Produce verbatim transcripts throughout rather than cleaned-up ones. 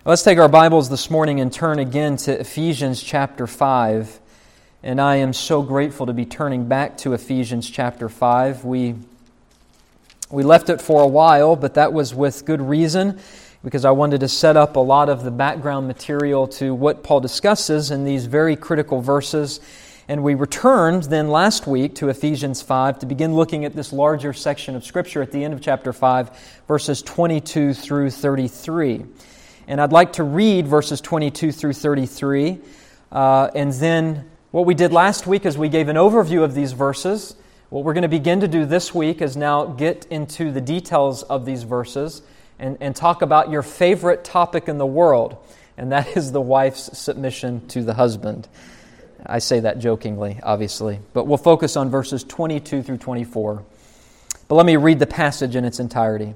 Let's take our Bibles this morning and turn again to Ephesians chapter five. And I am so grateful to be turning back to Ephesians chapter five. We, we left it for a while, but that was with good reason, because I wanted to set up a lot of the background material to what Paul discusses in these very critical verses. And we returned then last week to Ephesians five to begin looking at this larger section of Scripture at the end of chapter five, verses twenty-two through thirty-three. And I'd like to read verses twenty-two through thirty-three. Uh, and then what we did last week is we gave an overview of these verses. What we're going to begin to do this week is now get into the details of these verses and, and talk about your favorite topic in the world, and that is the wife's submission to the husband. I say that jokingly, obviously, but we'll focus on verses twenty-two through twenty-four. But let me read the passage in its entirety.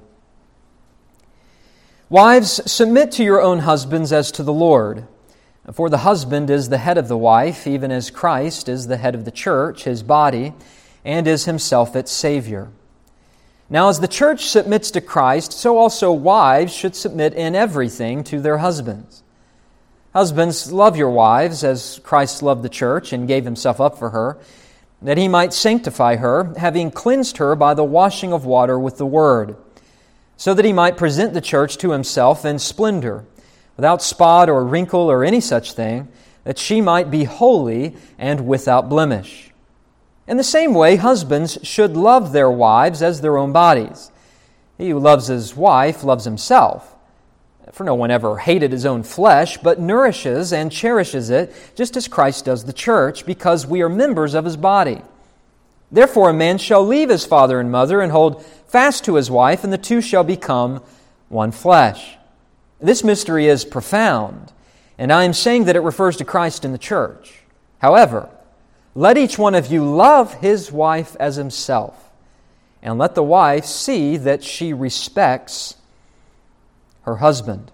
Wives, submit to your own husbands as to the Lord. For the husband is the head of the wife, even as Christ is the head of the church, His body, and is Himself its Savior. Now as the church submits to Christ, so also wives should submit in everything to their husbands. Husbands, love your wives as Christ loved the church and gave Himself up for her, that He might sanctify her, having cleansed her by the washing of water with the Word, so that He might present the church to Himself in splendor, without spot or wrinkle or any such thing, that she might be holy and without blemish. In the same way, husbands should love their wives as their own bodies. He who loves his wife loves himself. For no one ever hated his own flesh, but nourishes and cherishes it, just as Christ does the church, because we are members of His body. Therefore a man shall leave his father and mother and hold fast to his wife, and the two shall become one flesh. This mystery is profound, and I am saying that it refers to Christ and the church. However, let each one of you love his wife as himself, and let the wife see that she respects her husband.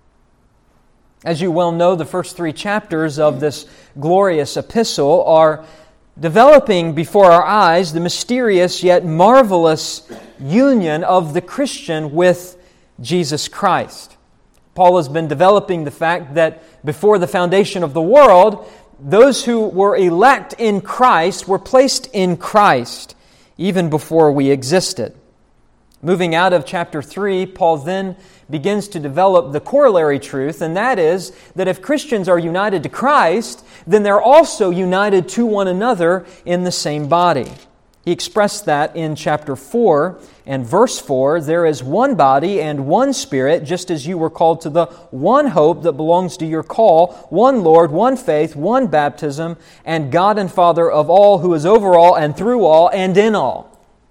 As you well know, the first three chapters of this glorious epistle are developing before our eyes the mysterious yet marvelous union of the Christian with Jesus Christ. Paul has been developing the fact that before the foundation of the world, those who were elect in Christ were placed in Christ even before we existed. Moving out of chapter three, Paul then begins to develop the corollary truth, and that is that if Christians are united to Christ, then they're also united to one another in the same body. He expressed that in chapter four and verse four, there is one body and one Spirit, just as you were called to the one hope that belongs to your call, one Lord, one faith, one baptism, and God and Father of all, who is over all and through all and in all.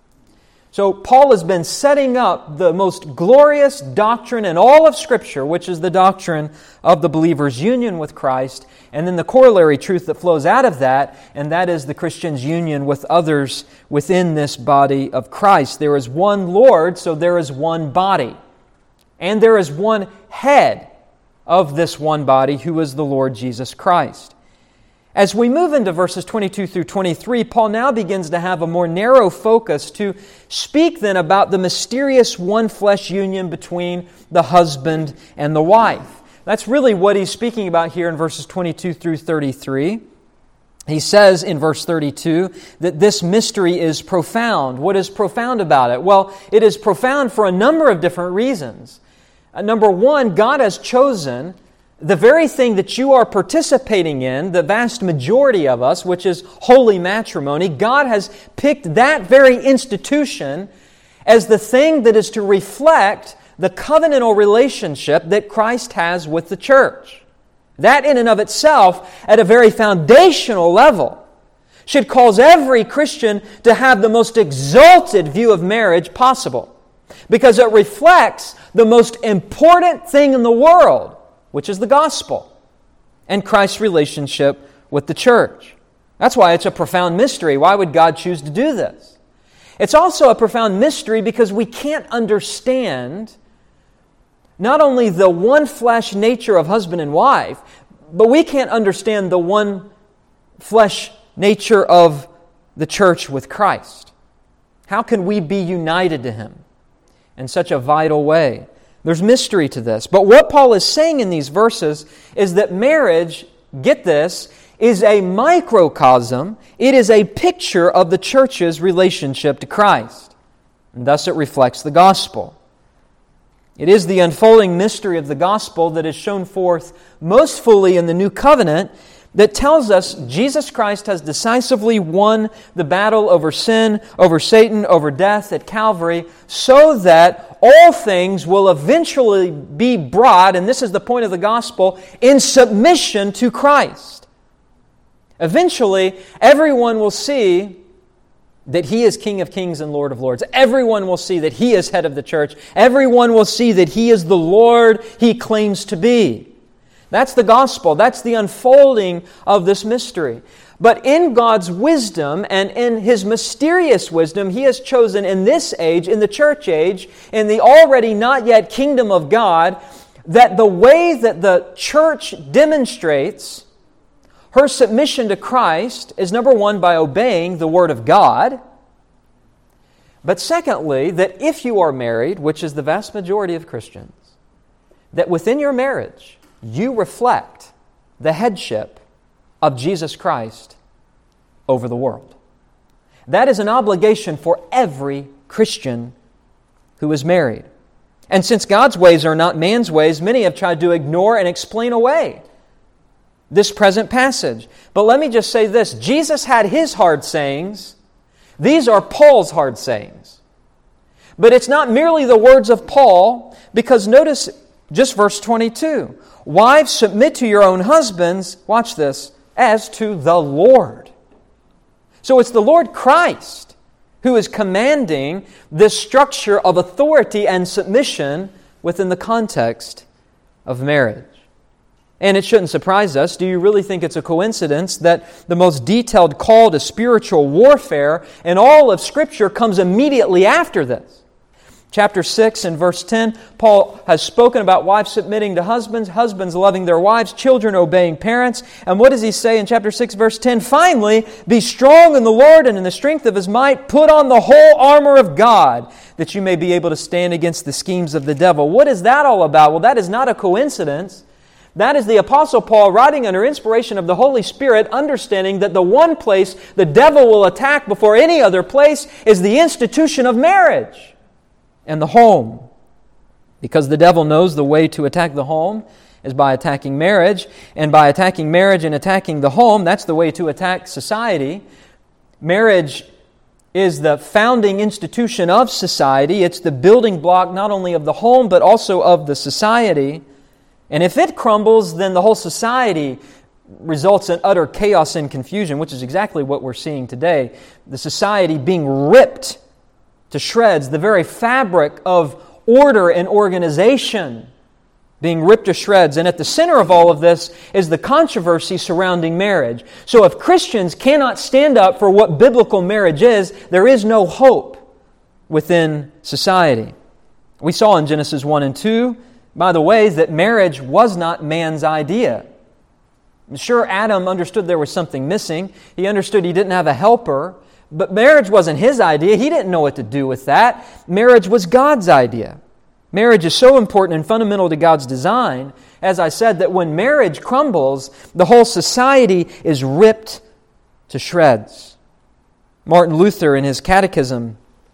So Paul has been setting up the most glorious doctrine in all of Scripture, which is the doctrine of the believer's union with Christ, and then the corollary truth that flows out of that, and that is the Christian's union with others within this body of Christ. There is one Lord, so there is one body. And there is one head of this one body, who is the Lord Jesus Christ. As we move into verses twenty-two through twenty-three, Paul now begins to have a more narrow focus to speak then about the mysterious one-flesh union between the husband and the wife. That's really what he's speaking about here in verses twenty-two through thirty-three. He says in verse thirty-two that this mystery is profound. What is profound about it? Well, it is profound for a number of different reasons. Uh, number one, God has chosen the very thing that you are participating in, the vast majority of us, which is holy matrimony. God has picked that very institution as the thing that is to reflect the covenantal relationship that Christ has with the church. That in and of itself, at a very foundational level, should cause every Christian to have the most exalted view of marriage possible, because it reflects the most important thing in the world, which is the gospel and Christ's relationship with the church. That's why it's a profound mystery. Why would God choose to do this? It's also a profound mystery because we can't understand not only the one flesh nature of husband and wife, but we can't understand the one flesh nature of the church with Christ. How can we be united to Him in such a vital way? There's mystery to this. But what Paul is saying in these verses is that marriage, get this, is a microcosm. It is a picture of the church's relationship to Christ. And thus it reflects the gospel. It is the unfolding mystery of the gospel that is shown forth most fully in the new covenant that tells us Jesus Christ has decisively won the battle over sin, over Satan, over death at Calvary, so that all things will eventually be brought, and this is the point of the gospel, in submission to Christ. Eventually, everyone will see that He is King of Kings and Lord of Lords. Everyone will see that He is head of the church. Everyone will see that He is the Lord He claims to be. That's the gospel. That's the unfolding of this mystery. But in God's wisdom and in His mysterious wisdom, He has chosen in this age, in the church age, in the already not yet kingdom of God, that the way that the church demonstrates her submission to Christ is, number one, by obeying the Word of God. But secondly, that if you are married, which is the vast majority of Christians, that within your marriage, you reflect the headship of Jesus Christ over the world. That is an obligation for every Christian who is married. And since God's ways are not man's ways, many have tried to ignore and explain away this present passage. But let me just say this. Jesus had His hard sayings. These are Paul's hard sayings. But it's not merely the words of Paul, because notice just verse twenty-two. Wives, submit to your own husbands, watch this, as to the Lord. So it's the Lord Christ who is commanding this structure of authority and submission within the context of marriage. And it shouldn't surprise us. Do you really think it's a coincidence that the most detailed call to spiritual warfare in all of Scripture comes immediately after this? Chapter six and verse ten, Paul has spoken about wives submitting to husbands, husbands loving their wives, children obeying parents. And what does he say in chapter six, verse ten? Finally, be strong in the Lord and in the strength of His might. Put on the whole armor of God, that you may be able to stand against the schemes of the devil. What is that all about? Well, that is not a coincidence. That is the Apostle Paul writing under inspiration of the Holy Spirit, understanding that the one place the devil will attack before any other place is the institution of marriage and the home. Because the devil knows the way to attack the home is by attacking marriage, and by attacking marriage and attacking the home, that's the way to attack society. Marriage is the founding institution of society. It's the building block not only of the home, but also of the society. And if it crumbles, then the whole society results in utter chaos and confusion, which is exactly what we're seeing today. The society being ripped to shreds, the very fabric of order and organization being ripped to shreds. And at the center of all of this is the controversy surrounding marriage. So if Christians cannot stand up for what biblical marriage is, there is no hope within society. We saw in Genesis one and two, by the way, that marriage was not man's idea. Sure, Adam understood there was something missing. He understood he didn't have a helper. But marriage wasn't his idea. He didn't know what to do with that. Marriage was God's idea. Marriage is so important and fundamental to God's design, as I said, that when marriage crumbles, the whole society is ripped to shreds. Martin Luther, in his Catechism,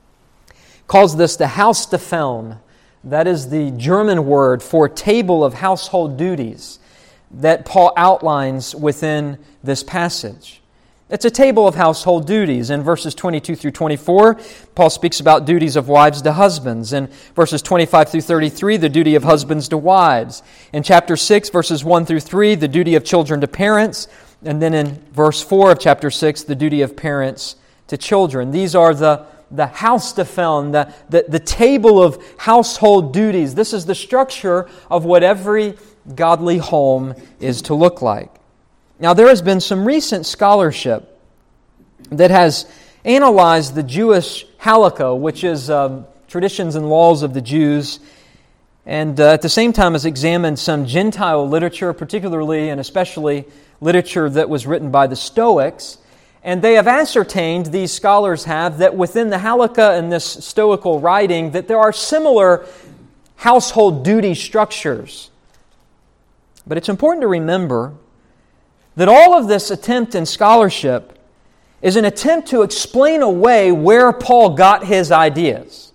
calls this the Hausstaffeln. That is the German word for table of household duties that Paul outlines within this passage. It's a table of household duties. In verses twenty-two through twenty-four, Paul speaks about duties of wives to husbands. In verses twenty-five through thirty-three, the duty of husbands to wives. In chapter six, verses one through three, the duty of children to parents. And then in verse four of chapter six, the duty of parents to children. These are the, the Hausstaffeln, the, the, the table of household duties. This is the structure of what every godly home is to look like. Now, there has been some recent scholarship that has analyzed the Jewish halakha, which is um, traditions and laws of the Jews, and uh, at the same time has examined some Gentile literature, particularly and especially literature that was written by the Stoics. And they have ascertained, these scholars have, that within the halakha and this Stoical writing, that there are similar household duty structures. But it's important to remember that all of this attempt in scholarship is an attempt to explain away where Paul got his ideas.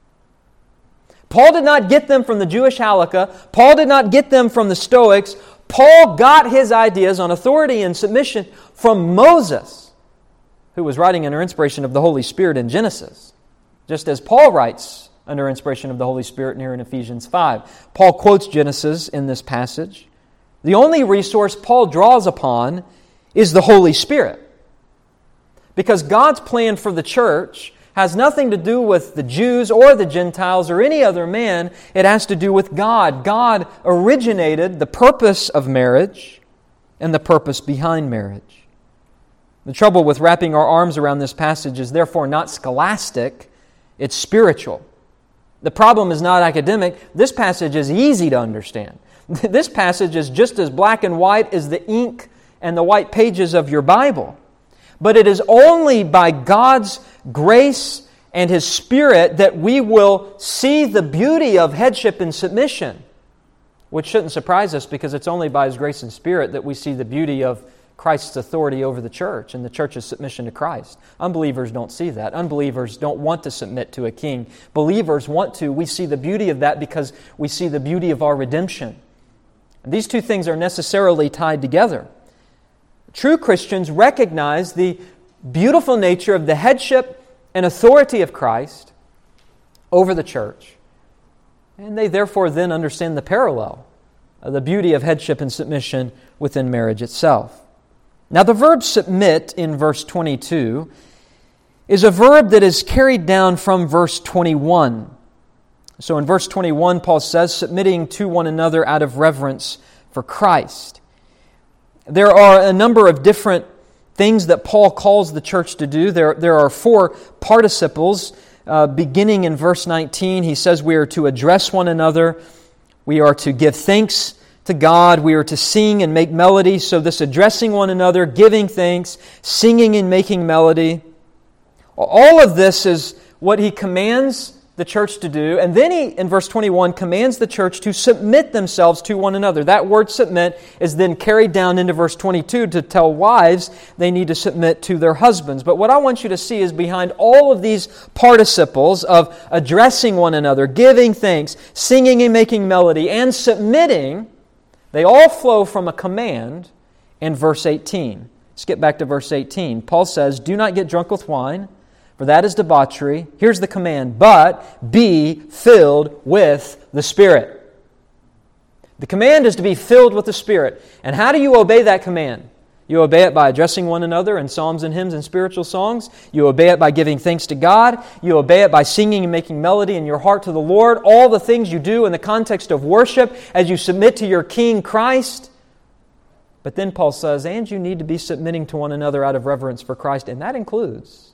Paul did not get them from the Jewish Halakha. Paul did not get them from the Stoics. Paul got his ideas on authority and submission from Moses, who was writing under inspiration of the Holy Spirit in Genesis, just as Paul writes under inspiration of the Holy Spirit here in Ephesians five. Paul quotes Genesis in this passage. The only resource Paul draws upon is the Holy Spirit, because God's plan for the church has nothing to do with the Jews or the Gentiles or any other man. It has to do with God. God originated the purpose of marriage and the purpose behind marriage. The trouble with wrapping our arms around this passage is therefore not scholastic, it's spiritual. The problem is not academic. This passage is easy to understand. This passage is just as black and white as the ink and the white pages of your Bible. But it is only by God's grace and His Spirit that we will see the beauty of headship and submission, which shouldn't surprise us, because it's only by His grace and Spirit that we see the beauty of Christ's authority over the church and the church's submission to Christ. Unbelievers don't see that. Unbelievers don't want to submit to a king. Believers want to. We see the beauty of that because we see the beauty of our redemption. And these two things are necessarily tied together. True Christians recognize the beautiful nature of the headship and authority of Christ over the church. And they therefore then understand the parallel of the beauty of headship and submission within marriage itself. Now, the verb submit in verse twenty-two is a verb that is carried down from verse twenty-one. So in verse twenty-one, Paul says, submitting to one another out of reverence for Christ. There are a number of different things that Paul calls the church to do. There, there are four participles. Uh, beginning in verse nineteen, he says we are to address one another. We are to give thanks to God. We are to sing and make melody. So this addressing one another, giving thanks, singing and making melody, all of this is what he commands the church to do. And then he, in verse twenty-one, commands the church to submit themselves to one another. That word submit is then carried down into verse twenty-two to tell wives they need to submit to their husbands. But what I want you to see is behind all of these participles of addressing one another, giving thanks, singing and making melody, and submitting, they all flow from a command in verse eighteen. Skip back to verse eighteen. Paul says, do not get drunk with wine, for that is debauchery. Here's the command, but be filled with the Spirit. The command is to be filled with the Spirit. And how do you obey that command? You obey it by addressing one another in psalms and hymns and spiritual songs. You obey it by giving thanks to God. You obey it by singing and making melody in your heart to the Lord. All the things you do in the context of worship as you submit to your King Christ. But then Paul says, and you need to be submitting to one another out of reverence for Christ. And that includes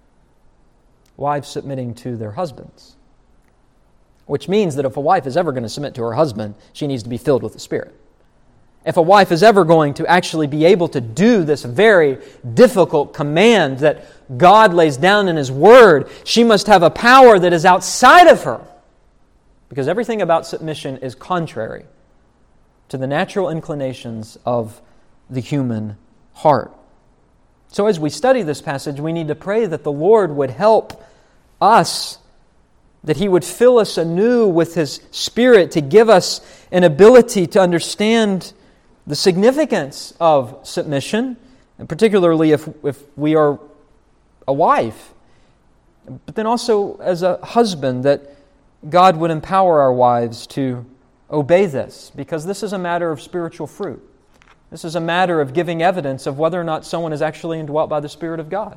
wives submitting to their husbands. Which means that if a wife is ever going to submit to her husband, she needs to be filled with the Spirit. If a wife is ever going to actually be able to do this very difficult command that God lays down in His Word, she must have a power that is outside of her. Because everything about submission is contrary to the natural inclinations of the human heart. So as we study this passage, we need to pray that the Lord would help us, that He would fill us anew with His Spirit to give us an ability to understand the significance of submission, and particularly if, if we are a wife, but then also as a husband, that God would empower our wives to obey this, because this is a matter of spiritual fruit. This is a matter of giving evidence of whether or not someone is actually indwelt by the Spirit of God.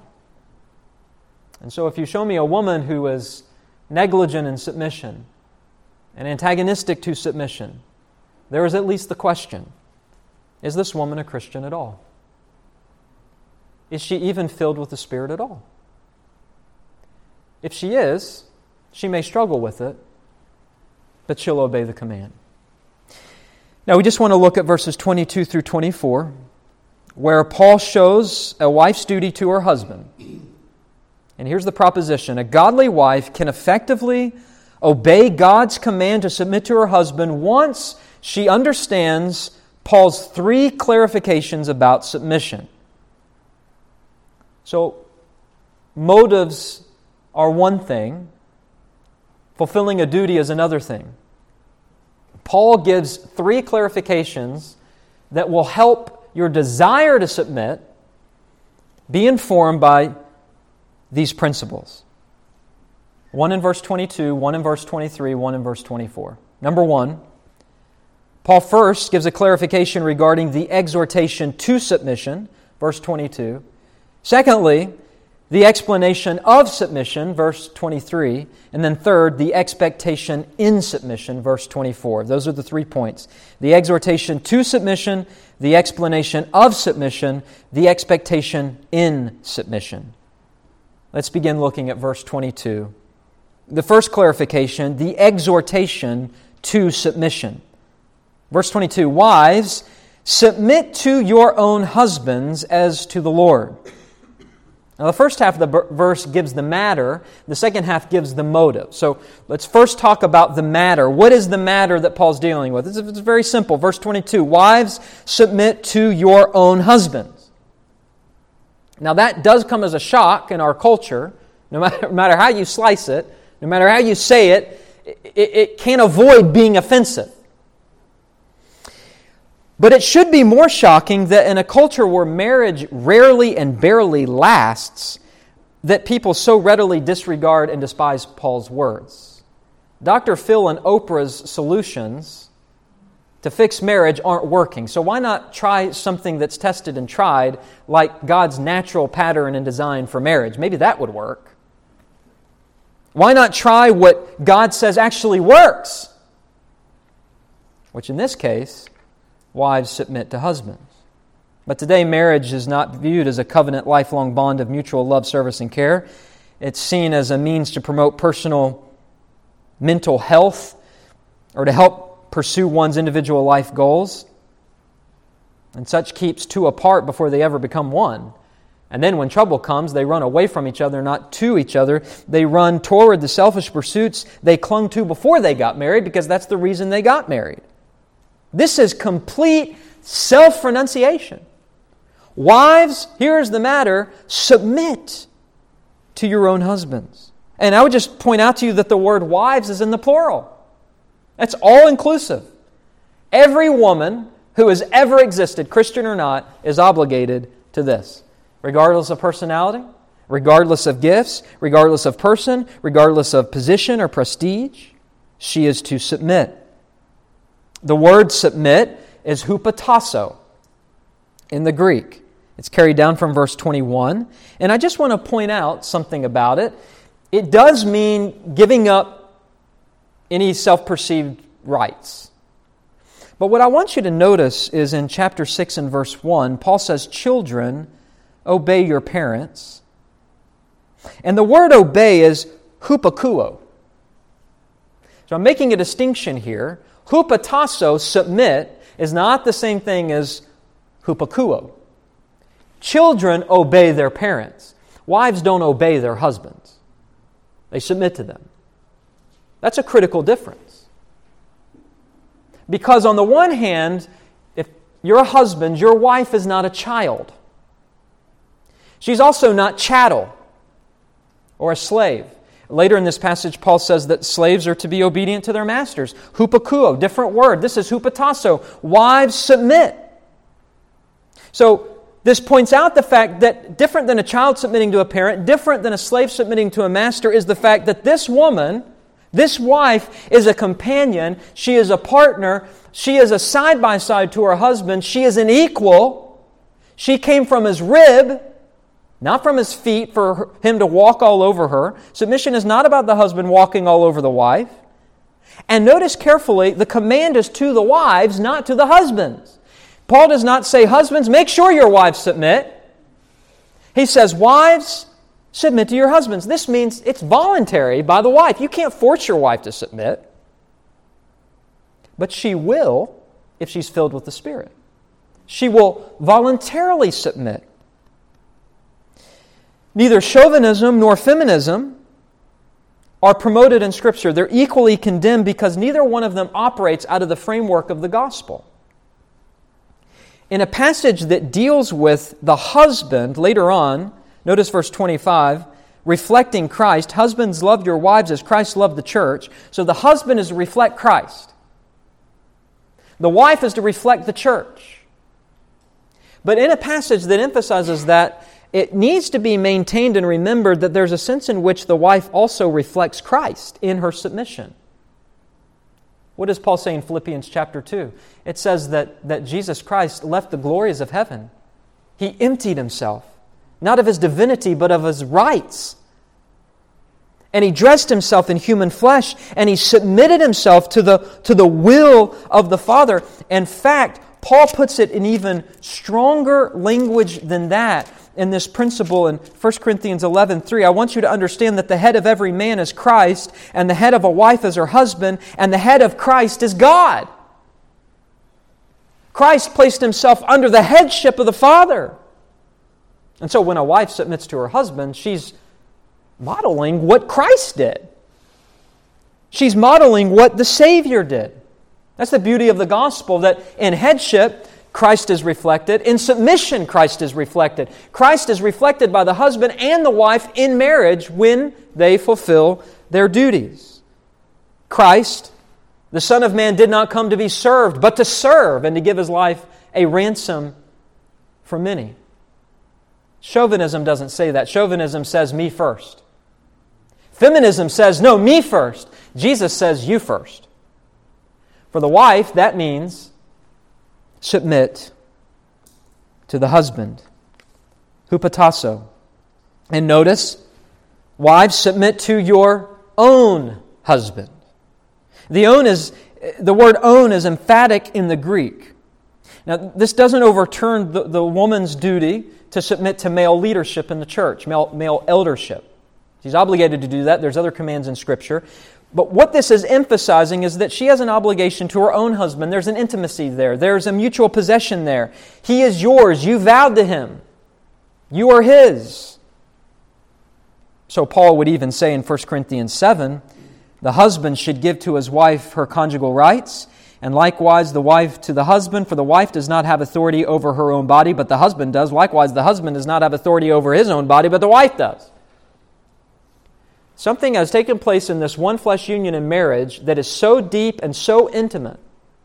And so if you show me a woman who is negligent in submission and antagonistic to submission, there is at least the question, is this woman a Christian at all? Is she even filled with the Spirit at all? If she is, she may struggle with it, but she'll obey the command. Now we just want to look at verses twenty-two through twenty-four, where Paul shows a wife's duty to her husband. And here's the proposition. A godly wife can effectively obey God's command to submit to her husband once she understands Paul's three clarifications about submission. So, motives are one thing, fulfilling a duty is another thing. Paul gives three clarifications that will help your desire to submit be informed by these principles. One in verse twenty-two, one in verse twenty-three, one in verse twenty-four. Number one, Paul first gives a clarification regarding the exhortation to submission, verse twenty-two. Secondly, the explanation of submission, verse twenty-three. And then third, the expectation in submission, verse twenty-four. Those are the three points. The exhortation to submission, the explanation of submission, the expectation in submission. Let's begin looking at verse twenty-two. The first clarification, the exhortation to submission. Verse twenty-two, wives, submit to your own husbands as to the Lord. Now, the first half of the verse gives the matter. The second half gives the motive. So, let's first talk about the matter. What is the matter that Paul's dealing with? It's, it's very simple. Verse twenty-two, wives, submit to your own husbands. Now, that does come as a shock in our culture. No matter, no matter how you slice it, no matter how you say it, it, it can't avoid being offensive. But it should be more shocking that in a culture where marriage rarely and barely lasts, that people so readily disregard and despise Paul's words. Doctor Phil and Oprah's solutions to fix marriage aren't working. So why not try something that's tested and tried, like God's natural pattern and design for marriage? Maybe that would work. Why not try what God says actually works? Which in this case, wives submit to husbands. But today, marriage is not viewed as a covenant, lifelong bond of mutual love, service, and care. It's seen as a means to promote personal mental health or to help pursue one's individual life goals. And such keeps two apart before they ever become one. And then when trouble comes, they run away from each other, not to each other. They run toward the selfish pursuits they clung to before they got married, because that's the reason they got married. This is complete self-renunciation. Wives, here's the matter, submit to your own husbands. And I would just point out to you that the word wives is in the plural. That's all-inclusive. Every woman who has ever existed, Christian or not, is obligated to this. Regardless of personality, regardless of gifts, regardless of person, regardless of position or prestige, she is to submit. The word submit is hupotasso in the Greek. It's carried down from verse twenty-one. And I just want to point out something about it. It does mean giving up any self-perceived rights. But what I want you to notice is in chapter six and verse one, Paul says, children, obey your parents. And the word obey is hupakuo. So I'm making a distinction here. Hupotasso, submit, is not the same thing as hupakuo. Children obey their parents. Wives don't obey their husbands. They submit to them. That's a critical difference. Because on the one hand, if you're a husband, your wife is not a child. She's also not chattel or a slave. Later in this passage, Paul says that slaves are to be obedient to their masters. Hupakuo, different word. This is hupotasso. Wives, submit. So this points out the fact that different than a child submitting to a parent, different than a slave submitting to a master, is the fact that this woman, this wife, is a companion. She is a partner. She is a side-by-side to her husband. She is an equal. She came from his rib, not from his feet for him to walk all over her. Submission is not about the husband walking all over the wife. And notice carefully, the command is to the wives, not to the husbands. Paul does not say, husbands, make sure your wives submit. He says, wives, submit to your husbands. This means it's voluntary by the wife. You can't force your wife to submit. But she will if she's filled with the Spirit. She will voluntarily submit. Neither chauvinism nor feminism are promoted in Scripture. They're equally condemned because neither one of them operates out of the framework of the gospel. In a passage that deals with the husband later on, notice verse twenty-five, reflecting Christ, husbands, love your wives as Christ loved the church. So the husband is to reflect Christ. The wife is to reflect the church. But in a passage that emphasizes that, it needs to be maintained and remembered that there's a sense in which the wife also reflects Christ in her submission. What does Paul say in Philippians chapter two? It says that, that Jesus Christ left the glories of heaven. He emptied Himself, not of His divinity, but of His rights. And He dressed Himself in human flesh, and He submitted Himself to the, to the will of the Father. In fact, Paul puts it in even stronger language than that in this principle in First Corinthians eleven three. I want you to understand that the head of every man is Christ, and the head of a wife is her husband, and the head of Christ is God. Christ placed Himself under the headship of the Father. And so when a wife submits to her husband, she's modeling what Christ did. She's modeling what the Savior did. That's the beauty of the gospel, that in headship, Christ is reflected. In submission, Christ is reflected. Christ is reflected by the husband and the wife in marriage when they fulfill their duties. Christ, the Son of Man, did not come to be served, but to serve and to give His life a ransom for many. Chauvinism doesn't say that. Chauvinism says, me first. Feminism says, no, me first. Jesus says, you first. For the wife, that means submit to the husband. Hupotasso. And notice, wives, submit to your own husband. The own is the word own is emphatic in the Greek. Now, this doesn't overturn the, the woman's duty to submit to male leadership in the church, male, male eldership. She's obligated to do that. There's other commands in Scripture. But what this is emphasizing is that she has an obligation to her own husband. There's an intimacy there. There's a mutual possession there. He is yours. You vowed to him. You are his. So Paul would even say in First Corinthians seven, the husband should give to his wife her conjugal rights, and likewise the wife to the husband, for the wife does not have authority over her own body, but the husband does. Likewise, the husband does not have authority over his own body, but the wife does. Something has taken place in this one flesh union in marriage that is so deep and so intimate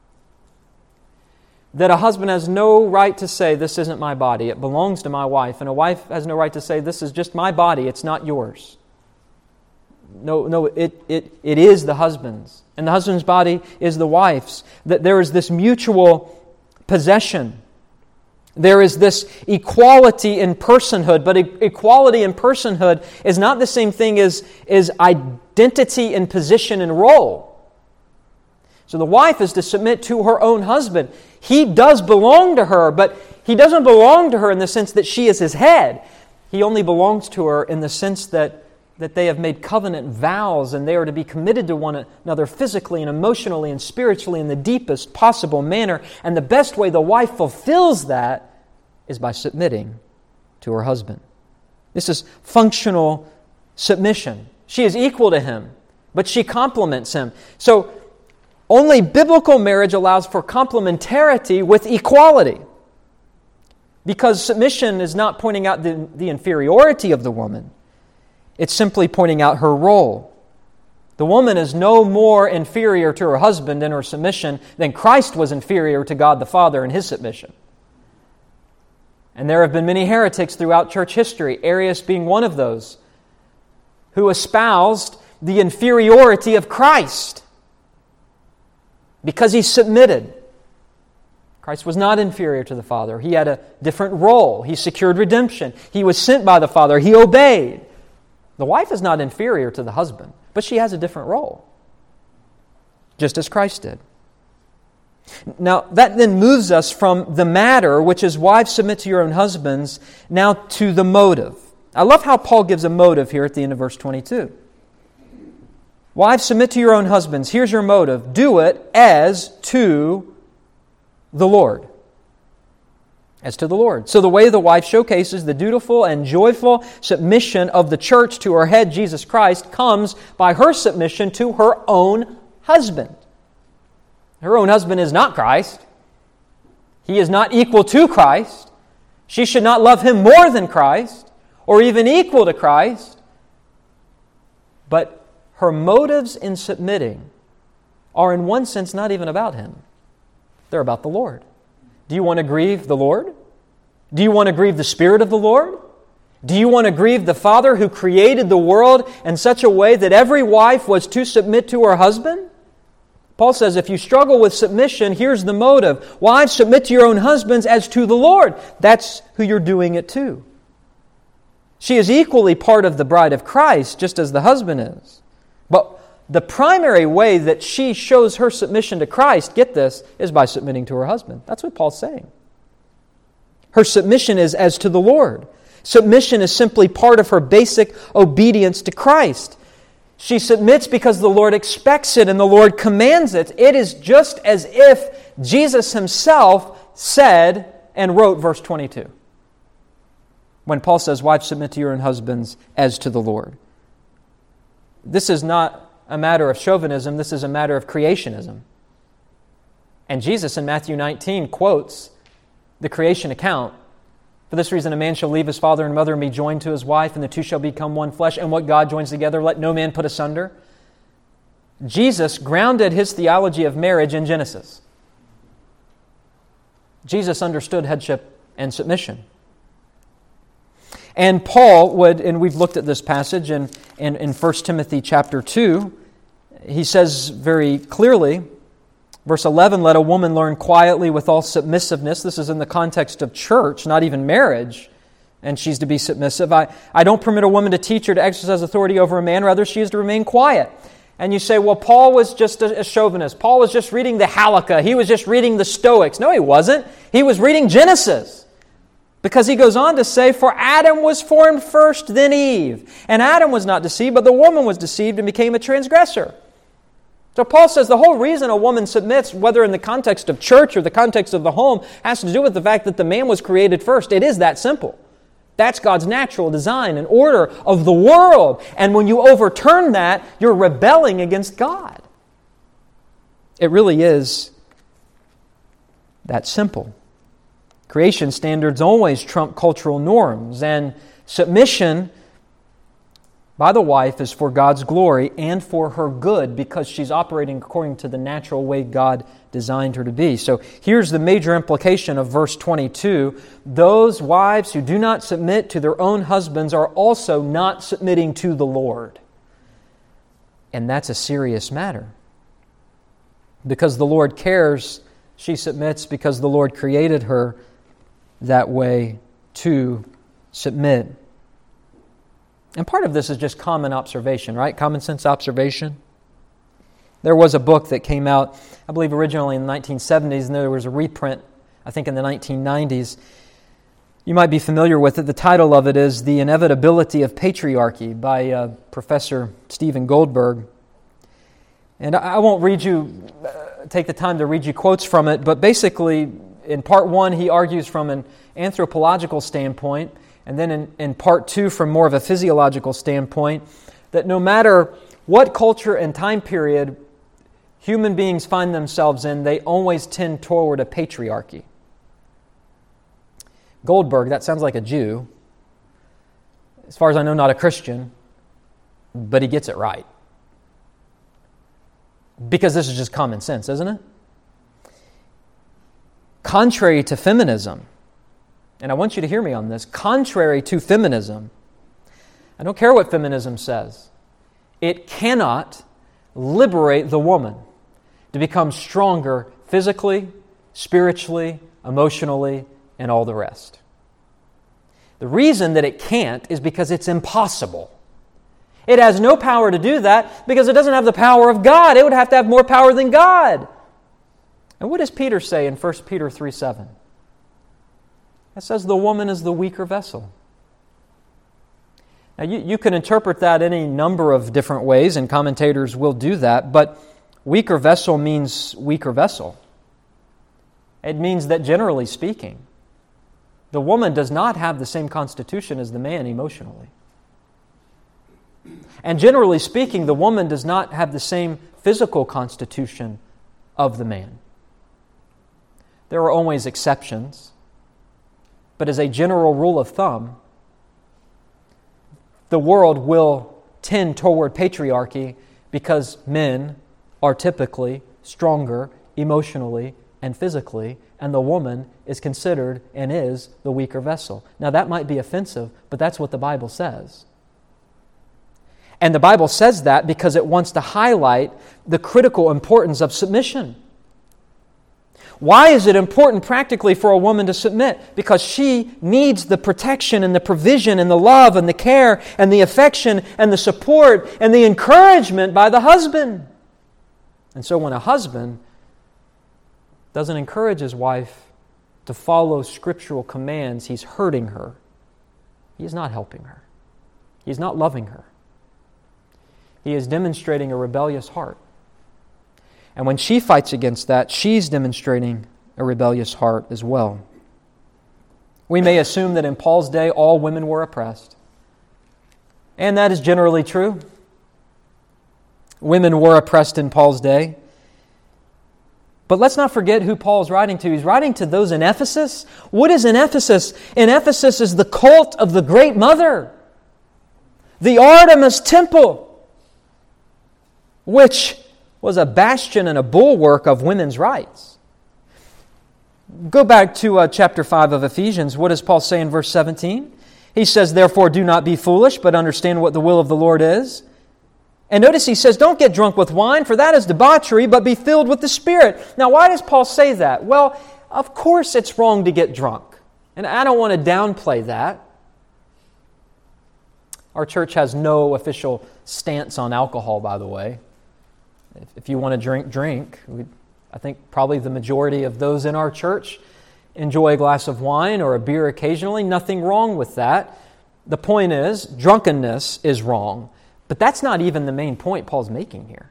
that a husband has no right to say, this isn't my body, it belongs to my wife. And a wife has no right to say, this is just my body, it's not yours. No, no, it, it, it is the husband's. And the husband's body is the wife's. That there is this mutual possession. There is this equality in personhood, but equality in personhood is not the same thing as, as identity in position and role. So the wife is to submit to her own husband. He does belong to her, but he doesn't belong to her in the sense that she is his head. He only belongs to her in the sense that, that they have made covenant vows and they are to be committed to one another physically and emotionally and spiritually in the deepest possible manner. And the best way the wife fulfills that is by submitting to her husband. This is functional submission. She is equal to him, but she complements him. So only biblical marriage allows for complementarity with equality. Because submission is not pointing out the, the inferiority of the woman. It's simply pointing out her role. The woman is no more inferior to her husband in her submission than Christ was inferior to God the Father in His submission. And there have been many heretics throughout church history, Arius being one of those, who espoused the inferiority of Christ because He submitted. Christ was not inferior to the Father. He had a different role. He secured redemption. He was sent by the Father. He obeyed. The wife is not inferior to the husband, but she has a different role, just as Christ did. Now, that then moves us from the matter, which is wives submit to your own husbands, now to the motive. I love how Paul gives a motive here at the end of verse twenty-two. Wives, submit to your own husbands. Here's your motive. Do it as to the Lord. as to the Lord. So the way the wife showcases the dutiful and joyful submission of the church to her head, Jesus Christ, comes by her submission to her own husband. Her own husband is not Christ. He is not equal to Christ. She should not love him more than Christ, or even equal to Christ. But her motives in submitting are in one sense not even about him. They're about the Lord. Do you want to grieve the Lord? Do you want to grieve the Spirit of the Lord? Do you want to grieve the Father who created the world in such a way that every wife was to submit to her husband? Paul says if you struggle with submission, here's the motive. Wives, submit to your own husbands as to the Lord. That's who you're doing it to. She is equally part of the bride of Christ, just as the husband is. But the primary way that she shows her submission to Christ, get this, is by submitting to her husband. That's what Paul's saying. Her submission is as to the Lord. Submission is simply part of her basic obedience to Christ. She submits because the Lord expects it and the Lord commands it. It is just as if Jesus himself said and wrote verse twenty-two. When Paul says, wives, submit to your own husbands as to the Lord. This is not a matter of chauvinism, this is a matter of creationism. And Jesus in Matthew nineteen quotes the creation account. For this reason a man shall leave his father and mother and be joined to his wife, and the two shall become one flesh, and what God joins together let no man put asunder. Jesus grounded his theology of marriage in Genesis. Jesus understood headship and submission. And Paul would, and we've looked at this passage in, in, in First Timothy chapter two, he says very clearly, verse eleven, let a woman learn quietly with all submissiveness. This is in the context of church, not even marriage, and she's to be submissive. I, I don't permit a woman to teach or to exercise authority over a man, rather she is to remain quiet. And you say, well, Paul was just a, a chauvinist. Paul was just reading the Halakha. He was just reading the Stoics. No, he wasn't. He was reading Genesis. Because he goes on to say, for Adam was formed first, then Eve. And Adam was not deceived, but the woman was deceived and became a transgressor. So Paul says the whole reason a woman submits, whether in the context of church or the context of the home, has to do with the fact that the man was created first. It is that simple. That's God's natural design and order of the world. And when you overturn that, you're rebelling against God. It really is that simple. Creation standards always trump cultural norms, and submission by the wife is for God's glory and for her good because she's operating according to the natural way God designed her to be. So here's the major implication of verse twenty-two. Those wives who do not submit to their own husbands are also not submitting to the Lord. And that's a serious matter. Because the Lord cares, she submits because the Lord created her that way to submit. And part of this is just common observation, right? Common sense observation. There was a book that came out, I believe originally in the nineteen seventies, and there was a reprint, I think in the nineteen nineties. You might be familiar with it. The title of it is The Inevitability of Patriarchy by uh, Professor Stephen Goldberg. And I won't read you, uh, take the time to read you quotes from it, but basically in part one, he argues from an anthropological standpoint, and then in, in part two, from more of a physiological standpoint, that no matter what culture and time period human beings find themselves in, they always tend toward a patriarchy. Goldberg, that sounds like a Jew. As far as I know, not a Christian, but he gets it right. Because this is just common sense, isn't it? Contrary to feminism, and I want you to hear me on this, contrary to feminism, I don't care what feminism says, it cannot liberate the woman to become stronger physically, spiritually, emotionally, and all the rest. The reason that it can't is because it's impossible. It has no power to do that because it doesn't have the power of God. It would have to have more power than God. And what does Peter say in First Peter three seven? It says the woman is the weaker vessel. Now you, you can interpret that any number of different ways, and commentators will do that, but weaker vessel means weaker vessel. It means that generally speaking, The woman does not have the same constitution as the man emotionally. And generally speaking, the woman does not have the same physical constitution of the man. There are always exceptions, but as a general rule of thumb, the world will tend toward patriarchy because men are typically stronger emotionally and physically, and the woman is considered and is the weaker vessel. Now that might be offensive, but that's what the Bible says. And the Bible says that because it wants to highlight the critical importance of submission. Why is it important practically for a woman to submit? Because she needs the protection and the provision and the love and the care and the affection and the support and the encouragement by the husband. And so when a husband doesn't encourage his wife to follow scriptural commands, he's hurting her. He's not helping her. He's not loving her. He is demonstrating a rebellious heart. And when she fights against that, she's demonstrating a rebellious heart as well. We may assume that in Paul's day, all women were oppressed. And that is generally true. Women were oppressed in Paul's day. But let's not forget who Paul's writing to. He's writing to those in Ephesus. What is in Ephesus? In Ephesus is the cult of the Great Mother, the Artemis Temple, which was a bastion and a bulwark of women's rights. Go back to uh, chapter five of Ephesians. What does Paul say in verse seventeen? He says, "Therefore do not be foolish, but understand what the will of the Lord is." And notice he says, "Don't get drunk with wine, for that is debauchery, but be filled with the Spirit." Now, why does Paul say that? Well, of course it's wrong to get drunk. And I don't want to downplay that. Our church has no official stance on alcohol, by the way. If you want to drink, drink. I think probably the majority of those in our church enjoy a glass of wine or a beer occasionally. Nothing wrong with that. The point is, drunkenness is wrong. But that's not even the main point Paul's making here.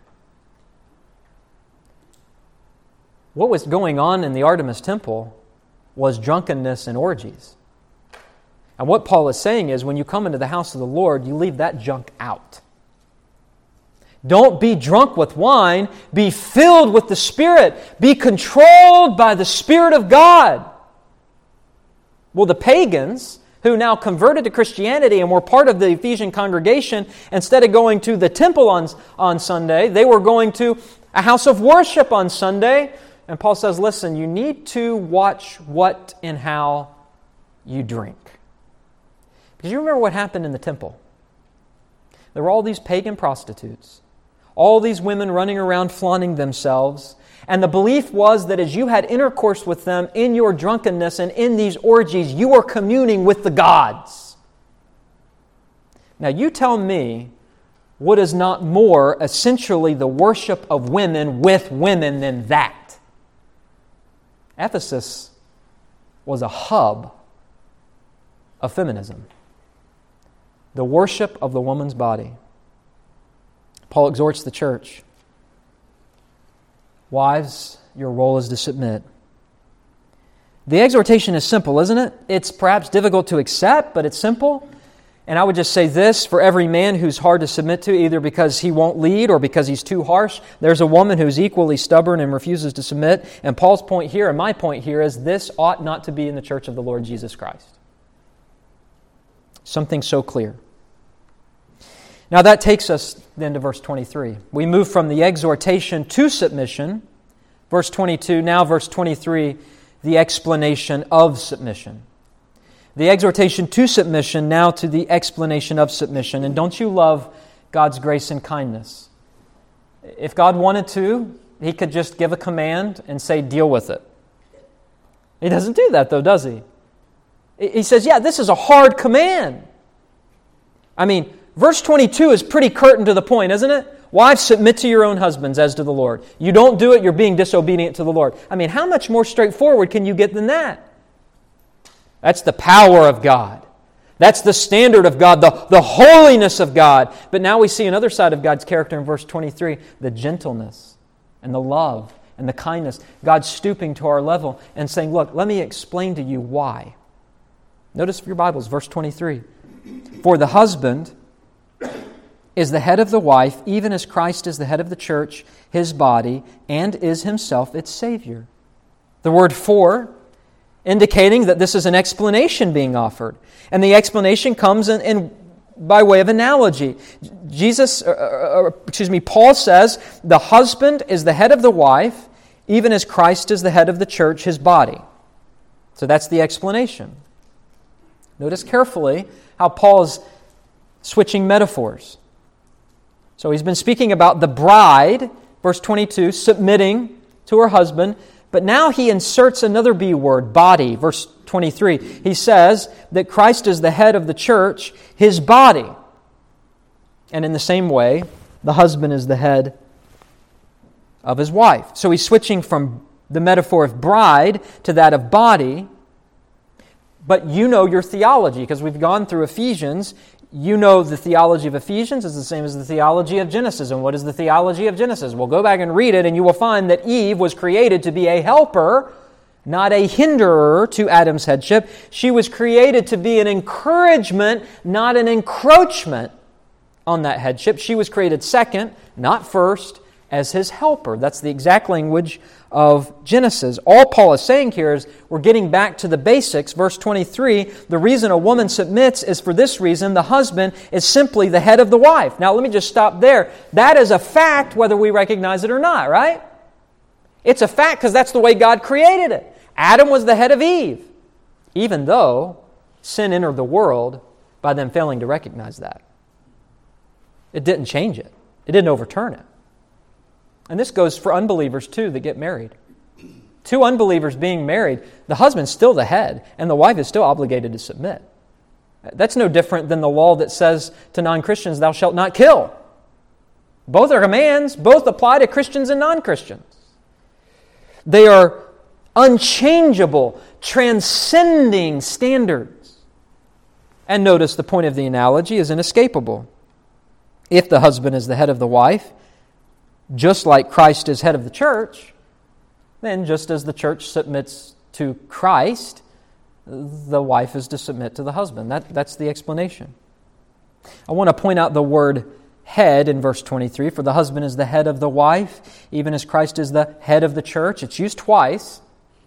What was going on in the Artemis Temple was drunkenness and orgies. And what Paul is saying is, when you come into the house of the Lord, you leave that junk out. Don't be drunk with wine. Be filled with the Spirit. Be controlled by the Spirit of God. Well, the pagans who now converted to Christianity and were part of the Ephesian congregation, instead of going to the temple on, on Sunday, they were going to a house of worship on Sunday. And Paul says, listen, you need to watch what and how you drink. Because you remember what happened in the temple. There were all these pagan prostitutes, all these women running around flaunting themselves. And the belief was that as you had intercourse with them in your drunkenness and in these orgies, you were communing with the gods. Now you tell me what is not more essentially the worship of women with women than that. Ephesus was a hub of feminism. The worship of the woman's body. Paul exhorts the church. Wives, your role is to submit. The exhortation is simple, isn't it? It's perhaps difficult to accept, but it's simple. And I would just say this, for every man who's hard to submit to, either because he won't lead or because he's too harsh, there's a woman who's equally stubborn and refuses to submit. And Paul's point here, and my point here, is this ought not to be in the church of the Lord Jesus Christ. Something so clear. Now that takes us then to verse twenty-three. We move from the exhortation to submission, verse twenty-two, now verse twenty-three, the explanation of submission. The exhortation to submission, now to the explanation of submission. And don't you love God's grace and kindness? If God wanted to, He could just give a command and say, deal with it. He doesn't do that though, does He? He says, yeah, this is a hard command. I mean, verse twenty-two is pretty curt and to the point, isn't it? Wives, submit to your own husbands as to the Lord. You don't do it, you're being disobedient to the Lord. I mean, how much more straightforward can you get than that? That's the power of God. That's the standard of God, the, the holiness of God. But now we see another side of God's character in verse twenty-three, the gentleness and the love and the kindness. God stooping to our level and saying, look, let me explain to you why. Notice for your Bibles, verse twenty-three. For the husband is the head of the wife, even as Christ is the head of the church, His body, and is Himself its Savior. The word for, indicating that this is an explanation being offered. And the explanation comes in, in by way of analogy. Jesus, or, or, excuse me, Paul says, the husband is the head of the wife, even as Christ is the head of the church, His body. So that's the explanation. Notice carefully how Paul is switching metaphors. So he's been speaking about the bride, verse twenty-two, submitting to her husband, but now he inserts another B word, body, verse twenty-three. He says that Christ is the head of the church, His body. And in the same way, the husband is the head of his wife. So he's switching from the metaphor of bride to that of body. But you know your theology, because we've gone through Ephesians. You know the theology of Ephesians is the same as the theology of Genesis. And what is the theology of Genesis? Well, go back and read it, and you will find that Eve was created to be a helper, not a hinderer to Adam's headship. She was created to be an encouragement, not an encroachment on that headship. She was created second, not first, as his helper. That's the exact language of Genesis. All Paul is saying here is we're getting back to the basics. Verse twenty-three, the reason a woman submits is for this reason: the husband is simply the head of the wife. Now let me just stop there. That is a fact whether we recognize it or not, right? It's a fact because that's the way God created it. Adam was the head of Eve, even though sin entered the world by them failing to recognize that. It didn't change it. It didn't overturn it. And this goes for unbelievers too that get married. Two unbelievers being married, the husband's still the head, and the wife is still obligated to submit. That's no different than the law that says to non-Christians, thou shalt not kill. Both are commands, both apply to Christians and non-Christians. They are unchangeable, transcending standards. And notice the point of the analogy is inescapable. If the husband is the head of the wife, just like Christ is head of the church, then just as the church submits to Christ, the wife is to submit to the husband. That, that's the explanation. I want to point out the word head in verse twenty-three. For the husband is the head of the wife, even as Christ is the head of the church. It's used twice.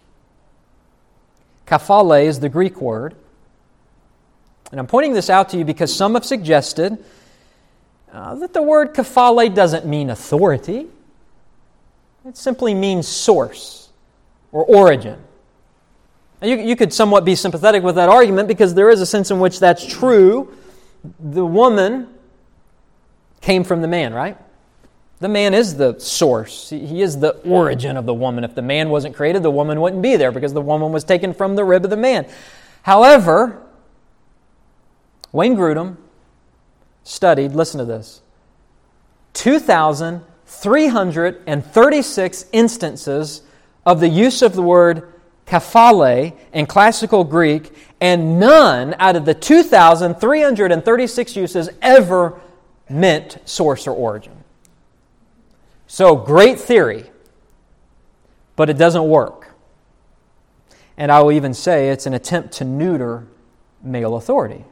Kaphale is the Greek word. And I'm pointing this out to you because some have suggested Uh, that the word kaphale doesn't mean authority. It simply means source or origin. And you, you could somewhat be sympathetic with that argument because there is a sense in which that's true. The woman came from the man, right? The man is the source. He, he is the origin of the woman. If the man wasn't created, the woman wouldn't be there because the woman was taken from the rib of the man. However, Wayne Grudem studied, listen to this, two thousand three hundred thirty-six instances of the use of the word kaphale in classical Greek, and none out of the two thousand three hundred thirty-six uses ever meant source or origin. So, great theory, but it doesn't work. And I will even say it's an attempt to neuter male authority.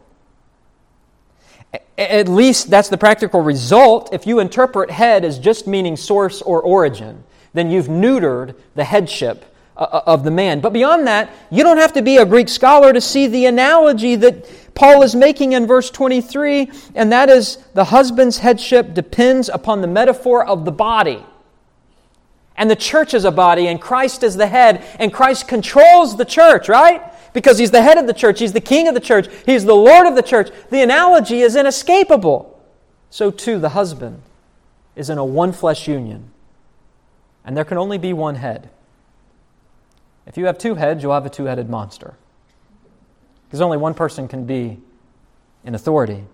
At least that's the practical result. If you interpret head as just meaning source or origin, then you've neutered the headship of the man. But beyond that, you don't have to be a Greek scholar to see the analogy that Paul is making in verse twenty-three, and that is the husband's headship depends upon the metaphor of the body. And the church is a body, and Christ is the head, and Christ controls the church, right? Because He's the head of the church, He's the king of the church, He's the Lord of the church. The analogy is inescapable. So too the husband is in a one-flesh union, and there can only be one head. If you have two heads, you'll have a two-headed monster. Because only one person can be in authority.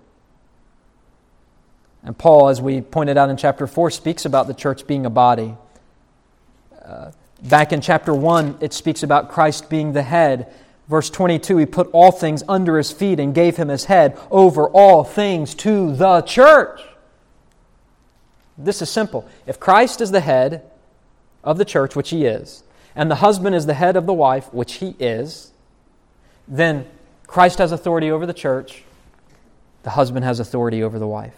And Paul, as we pointed out in chapter four, speaks about the church being a body. Uh, back in chapter one, it speaks about Christ being the head. Verse twenty-two, He put all things under His feet and gave Him His head over all things to the church. This is simple. If Christ is the head of the church, which He is, and the husband is the head of the wife, which he is, then Christ has authority over the church. The husband has authority over the wife.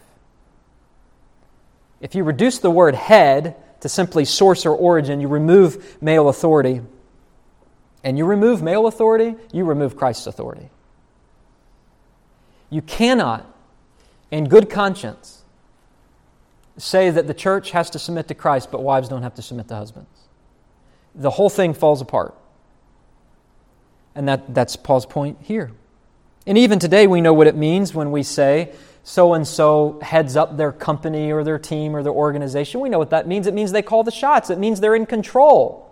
If you reduce the word head to simply source or origin, you remove male authority. And you remove male authority, you remove Christ's authority. You cannot, in good conscience, say that the church has to submit to Christ, but wives don't have to submit to husbands. The whole thing falls apart. And that, that's Paul's point here. And even today we know what it means when we say so-and-so heads up their company or their team or their organization. We know what that means. It means they call the shots. It means they're in control.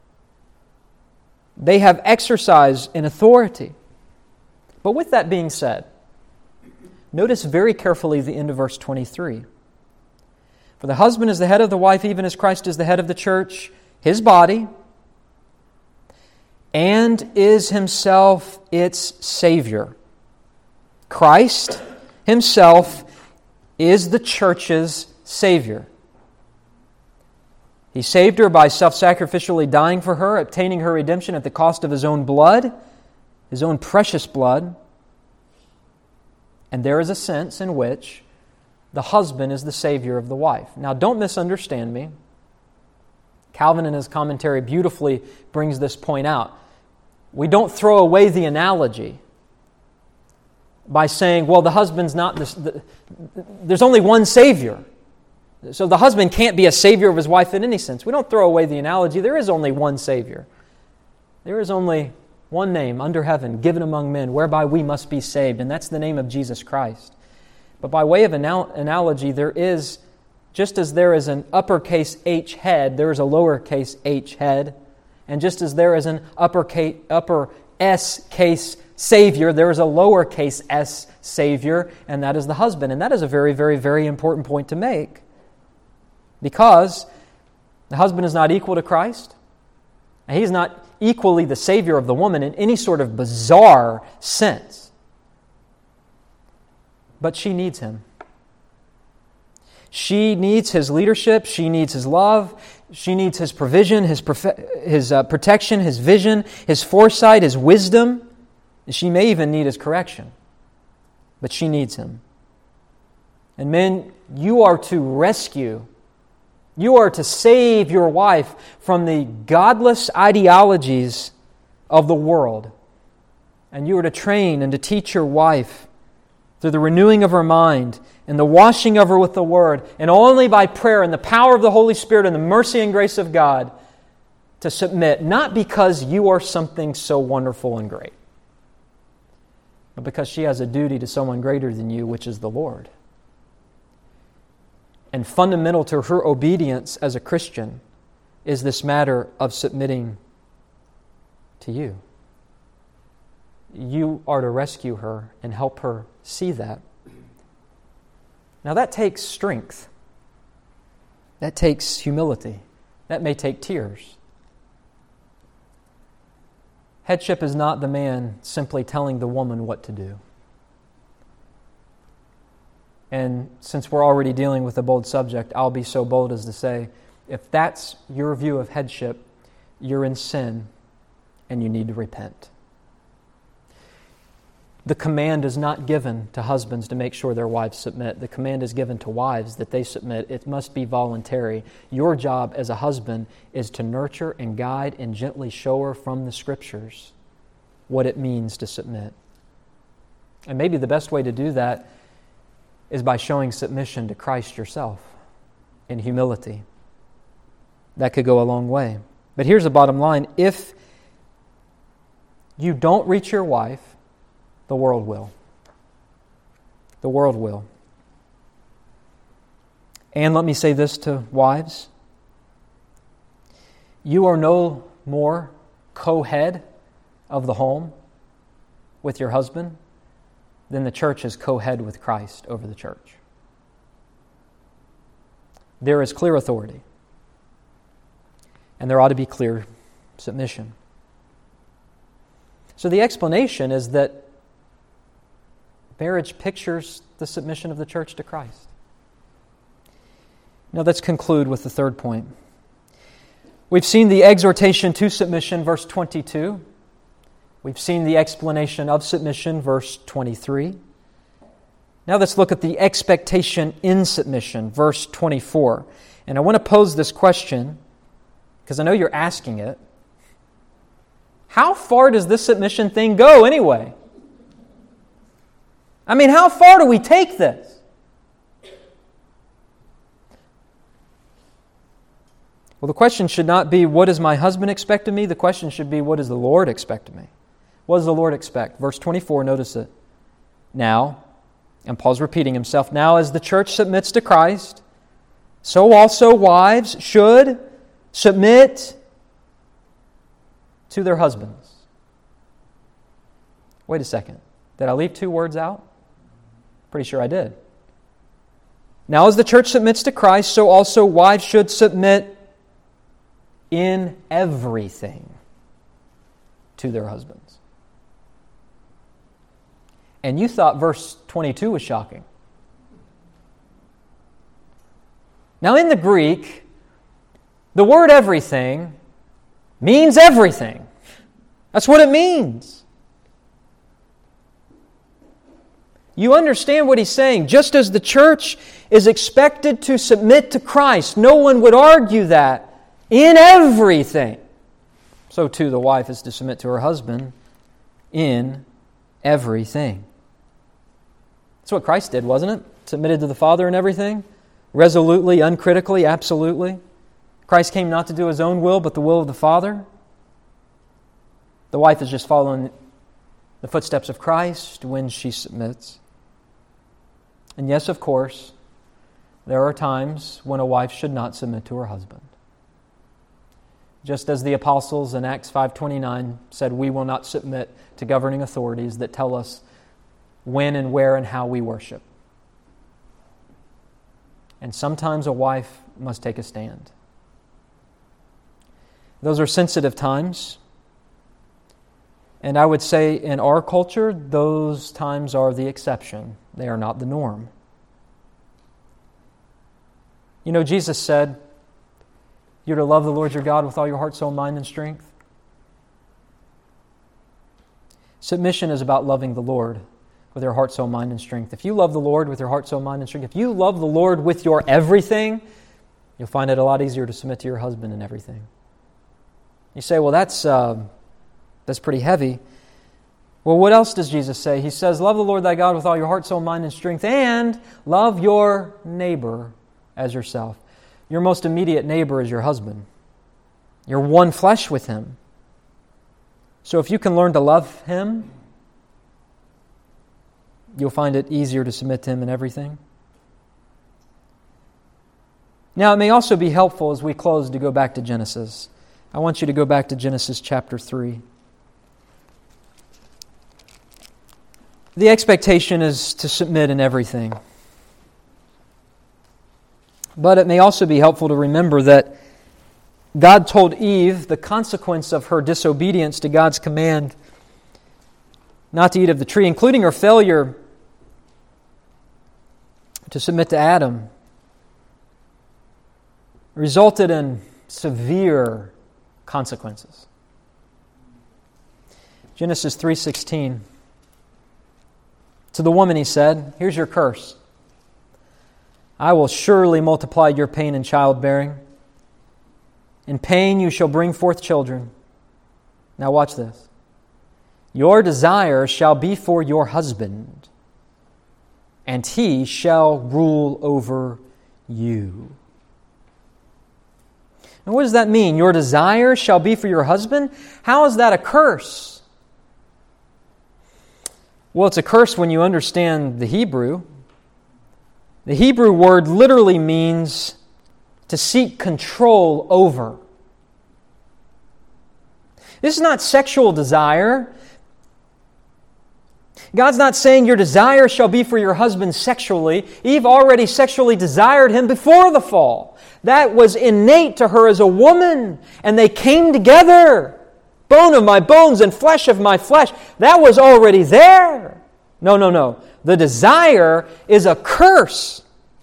They have exercise and authority. But with that being said, notice very carefully the end of verse twenty-three. For the husband is the head of the wife, even as Christ is the head of the church, his body, and is himself its Savior. Christ himself is the church's Savior. He saved her by self-sacrificially dying for her, obtaining her redemption at the cost of his own blood, his own precious blood. And there is a sense in which the husband is the Savior of the wife. Now, don't misunderstand me. Calvin in his commentary beautifully brings this point out. We don't throw away the analogy by saying, well, the husband's not this, the, there's only one Savior. So the husband can't be a Savior of his wife in any sense. We don't throw away the analogy. There is only one Savior. There is only one name under heaven given among men whereby we must be saved, and that's the name of Jesus Christ. But by way of anal- analogy, there is, just as there is an uppercase H head, there is a lowercase h head. And just as there is an uppercase, upper S case Savior, there is a lowercase s Savior, and that is the husband. And that is a very, very, very important point to make. Because the husband is not equal to Christ. And he's not equally the Savior of the woman in any sort of bizarre sense. But she needs him. She needs his leadership. She needs his love. She needs his provision, his, profe- his uh, protection, his vision, his foresight, his wisdom. And she may even need his correction. But she needs him. And men, you are to rescue, you are to save your wife from the godless ideologies of the world. And you are to train and to teach your wife through the renewing of her mind and the washing of her with the Word, and only by prayer and the power of the Holy Spirit and the mercy and grace of God to submit, not because you are something so wonderful and great, but because she has a duty to someone greater than you, which is the Lord. And fundamental to her obedience as a Christian is this matter of submitting to you. You are to rescue her and help her see that. Now that takes strength. That takes humility. That may take tears. Headship is not the man simply telling the woman what to do. And since we're already dealing with a bold subject, I'll be so bold as to say, if that's your view of headship, you're in sin and you need to repent. The command is not given to husbands to make sure their wives submit. The command is given to wives that they submit. It must be voluntary. Your job as a husband is to nurture and guide and gently show her from the Scriptures what it means to submit. And maybe the best way to do that is by showing submission to Christ yourself in humility. That could go a long way. But here's the bottom line. If you don't reach your wife, the world will. The world will. And let me say this to wives. You are no more co-head of the home with your husband than the church is co-head with Christ over the church. There is clear authority. And there ought to be clear submission. So the explanation is that marriage pictures the submission of the church to Christ. Now let's conclude with the third point. We've seen the exhortation to submission, verse twenty-two. We've seen the explanation of submission, verse twenty-three. Now let's look at the expectation in submission, verse twenty-four. And I want to pose this question, because I know you're asking it. How far does this submission thing go anyway? I mean, how far do we take this? Well, the question should not be, what does my husband expect of me? The question should be, what does the Lord expect of me? What does the Lord expect? Verse twenty-four, notice it. Now, and Paul's repeating himself, now as the church submits to Christ, so also wives should submit to their husbands. Wait a second. Did I leave two words out? Pretty sure I did. Now as the church submits to Christ, so also wives should submit in everything to their husbands. And you thought verse twenty-two was shocking. Now in the Greek, the word everything means everything. That's what it means. You understand what he's saying. Just as the church is expected to submit to Christ, no one would argue that, in everything, so too the wife is to submit to her husband in everything. That's what Christ did, wasn't it? Submitted to the Father in everything, resolutely, uncritically, absolutely. Christ came not to do His own will, but the will of the Father. The wife is just following the footsteps of Christ when she submits. And yes, of course, there are times when a wife should not submit to her husband. Just as the apostles in Acts five twenty-nine said, we will not submit to governing authorities that tell us when and where and how we worship. And sometimes a wife must take a stand. Those are sensitive times. And I would say in our culture, those times are the exception. They are not the norm. You know, Jesus said, you're to love the Lord your God with all your heart, soul, mind, and strength. Submission is about loving the Lord with your heart, soul, mind, and strength. If you love the Lord with your heart, soul, mind, and strength, if you love the Lord with your everything, you'll find it a lot easier to submit to your husband in everything. You say, well, that's... Uh, That's pretty heavy. Well, what else does Jesus say? He says, love the Lord thy God with all your heart, soul, mind, and strength, and love your neighbor as yourself. Your most immediate neighbor is your husband. You're one flesh with him. So if you can learn to love him, you'll find it easier to submit to him in everything. Now, it may also be helpful as we close to go back to Genesis. I want you to go back to Genesis chapter three. The expectation is to submit in everything. But it may also be helpful to remember that God told Eve the consequence of her disobedience to God's command not to eat of the tree, including her failure to submit to Adam, resulted in severe consequences. Genesis three sixteen. To the woman he said, here's your curse. I will surely multiply your pain in childbearing. In pain you shall bring forth children. Now watch this. Your desire shall be for your husband, and he shall rule over you. And what does that mean? Your desire shall be for your husband? How is that a curse? Well, it's a curse when you understand the Hebrew. The Hebrew word literally means to seek control over. This is not sexual desire. God's not saying your desire shall be for your husband sexually. Eve already sexually desired him before the fall. That was innate to her as a woman, and they came together. Bone of my bones and flesh of my flesh. That was already there. No, no, no. The desire is a curse.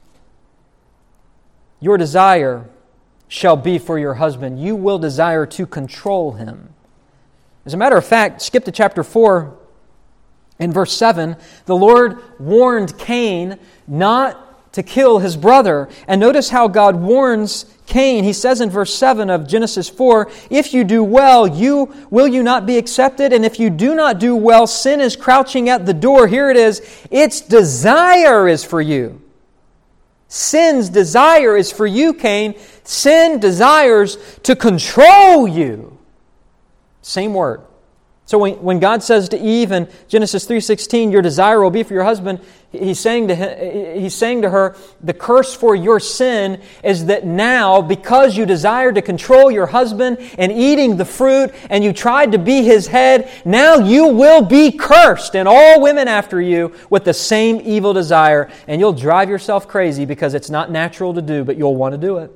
Your desire shall be for your husband. You will desire to control him. As a matter of fact, skip to chapter four. In verse seven, the Lord warned Cain not to kill his brother. And notice how God warns Cain. He says in verse seven of Genesis four, if you do well, you will you not be accepted? And if you do not do well, sin is crouching at the door. Here it is. Its desire is for you. Sin's desire is for you, Cain. Sin desires to control you. Same word. So when, when God says to Eve in Genesis three sixteen, your desire will be for your husband, he's saying to him, he's saying to her, the curse for your sin is that now, because you desire to control your husband and eating the fruit, and you tried to be his head, now you will be cursed, and all women after you with the same evil desire, and you'll drive yourself crazy because it's not natural to do, but you'll want to do it.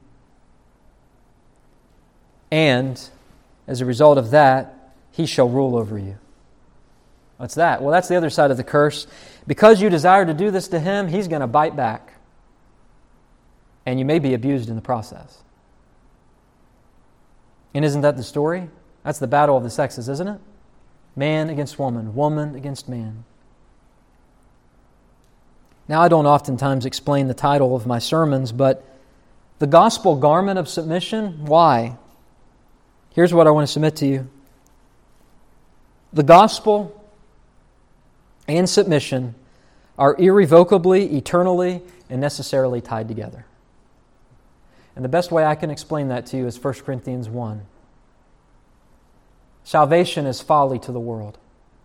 And as a result of that, he shall rule over you. What's that? Well, that's the other side of the curse. Because you desire to do this to him, he's going to bite back. And you may be abused in the process. And isn't that the story? That's the battle of the sexes, isn't it? Man against woman, woman against man. Now, I don't oftentimes explain the title of my sermons, but the gospel garment of submission, why? Here's what I want to submit to you. The gospel and submission are irrevocably, eternally, and necessarily tied together. And the best way I can explain that to you is First Corinthians one. Salvation is folly to the world.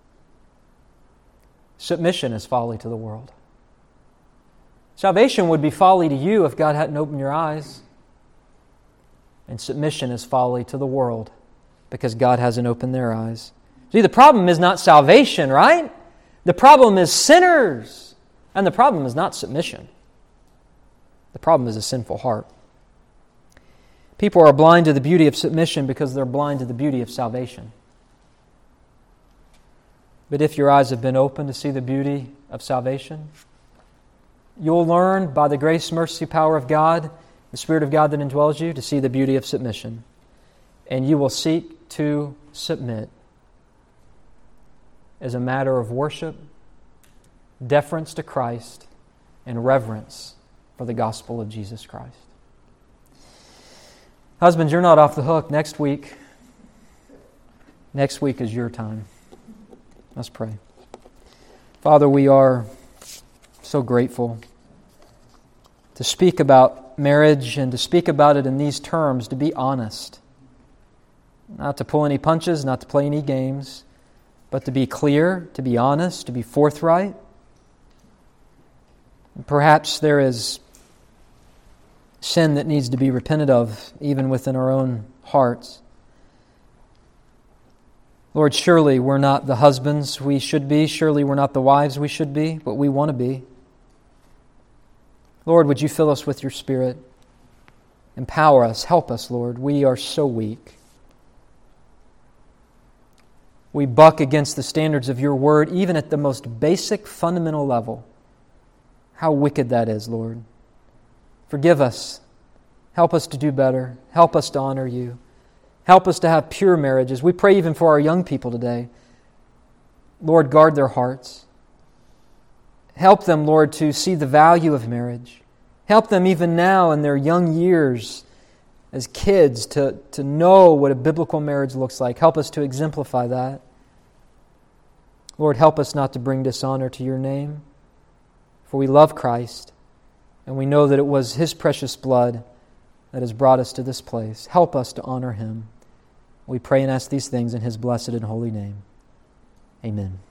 Submission is folly to the world. Salvation would be folly to you if God hadn't opened your eyes. And submission is folly to the world because God hasn't opened their eyes. See, the problem is not salvation, right? The problem is sinners. And the problem is not submission. The problem is a sinful heart. People are blind to the beauty of submission because they're blind to the beauty of salvation. But if your eyes have been opened to see the beauty of salvation, you'll learn by the grace, mercy, power of God, the Spirit of God that indwells you, to see the beauty of submission. And you will seek to submit as a matter of worship, deference to Christ, and reverence for the gospel of Jesus Christ. Husbands, you're not off the hook. Next week, next week is your time. Let's pray. Father, we are so grateful to speak about marriage and to speak about it in these terms, to be honest. Not to pull any punches, not to play any games, but to be clear, to be honest, to be forthright. Perhaps there is sin that needs to be repented of, even within our own hearts. Lord, surely we're not the husbands we should be. Surely we're not the wives we should be, but we want to be. Lord, would you fill us with your Spirit? Empower us. Help us, Lord. We are so weak. We buck against the standards of your word, even at the most basic, fundamental level. How wicked that is, Lord. Forgive us. Help us to do better. Help us to honor you. Help us to have pure marriages. We pray even for our young people today. Lord, guard their hearts. Help them, Lord, to see the value of marriage. Help them even now in their young years as kids to, to know what a biblical marriage looks like. Help us to exemplify that. Lord, help us not to bring dishonor to your name, for we love Christ, and we know that it was His precious blood that has brought us to this place. Help us to honor Him. We pray and ask these things in His blessed and holy name. Amen.